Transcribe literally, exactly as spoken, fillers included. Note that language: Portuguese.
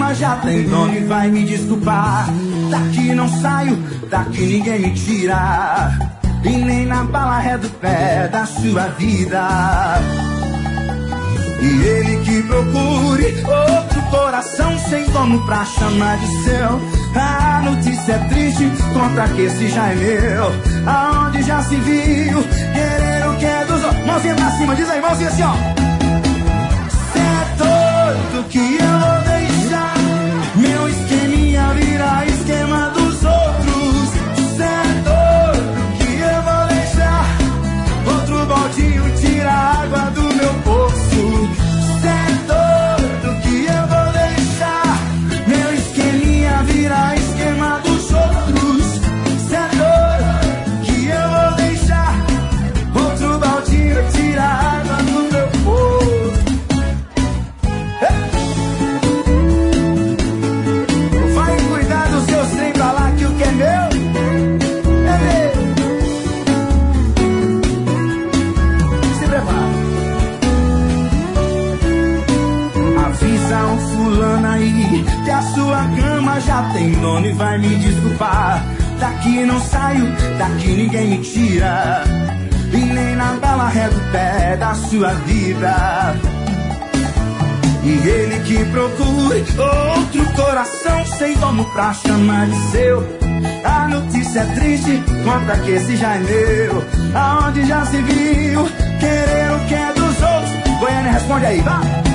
cama já tem dono e vai me desculpar. Daqui não saio, daqui ninguém me tira, e nem na bala ré do pé da sua vida. E ele que procure outro coração sem dono pra chamar de seu. A notícia é triste, conta que esse já é meu. Aonde já se viu querer o que é dos outros. Mãozinha pra cima, diz aí, mãozinha assim, ó. Cê é doido que eu vou deixar meu esqueminha virar esquema dos outros. Cê é doido que eu vou deixar outro baldinho tirar a água do meu poço. Cê é doido que eu vou deixar meu esqueminha virar esquema dos outros. Cê é doido que eu vou deixar outro baldinho tirar a água do meu poço. Vai cuidar dos seus trem pra lá, que o que é meu é meu. Se prepara. Avisa um fulano aí que a sua cama já tem dono e vai me desculpar. Daqui não saio, daqui ninguém me tira, e nem na bala ré do pé da sua vida. E ele que procure outro coração sem dono pra chamar de seu. A notícia é triste, conta que esse já é meu. Aonde já se viu querer o que é dos outros. Goiânia, responde aí, vai!